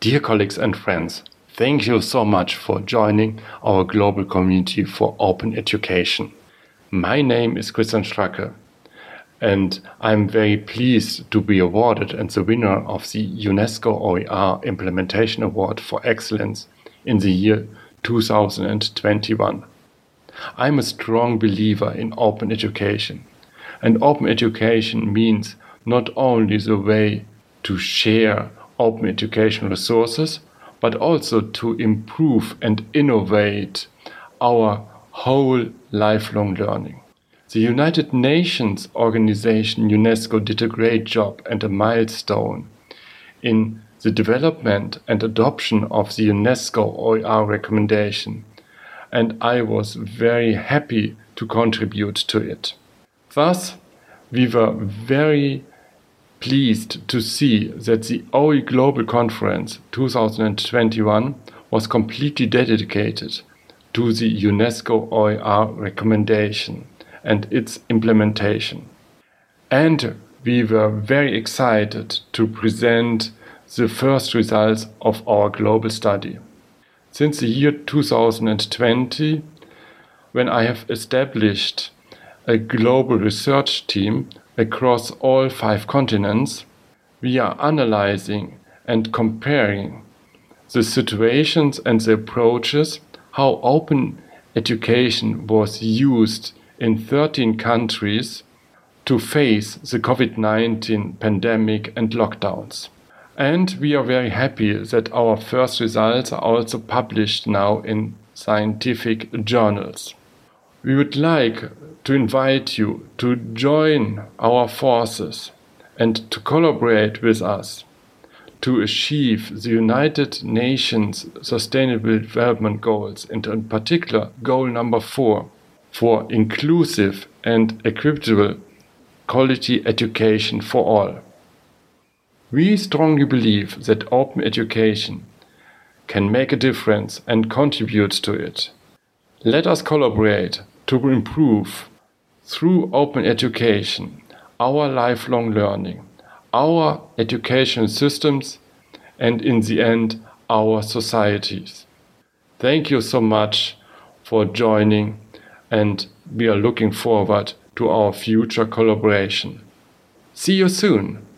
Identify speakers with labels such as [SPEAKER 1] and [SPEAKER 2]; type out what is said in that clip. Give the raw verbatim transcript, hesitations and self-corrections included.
[SPEAKER 1] Dear colleagues and friends, thank you so much for joining our global community for open education. My name is Christian Stracke, and I'm very pleased to be awarded and the winner of the UNESCO O E R Implementation Award for Excellence in the year two thousand twenty-one. I'm a strong believer in open education, and open education means not only the way to share open education resources, but also to improve and innovate our whole lifelong learning. The United Nations organization UNESCO did a great job and a milestone in the development and adoption of the UNESCO O E R recommendation, and I was very happy to contribute to it. Thus, we were very pleased to see that the O E Global Conference two thousand twenty-one was completely dedicated to the UNESCO O E R recommendation and its implementation. And we were very excited to present the first results of our global study. Since the year two thousand twenty, when I have established a global research team across all five continents, we are analyzing and comparing the situations and the approaches, how open education was used in thirteen countries to face the COVID nineteen pandemic and lockdowns. And we are very happy that our first results are also published now in scientific journals. We would like to invite you to join our forces and to collaborate with us to achieve the United Nations Sustainable Development Goals, and in particular goal number four, for inclusive and equitable quality education for all. We strongly believe that open education can make a difference and contribute to it. Let us collaborate to improve, through open education, our lifelong learning, our education systems, and in the end, our societies. Thank you so much for joining, and we are looking forward to our future collaboration. See you soon!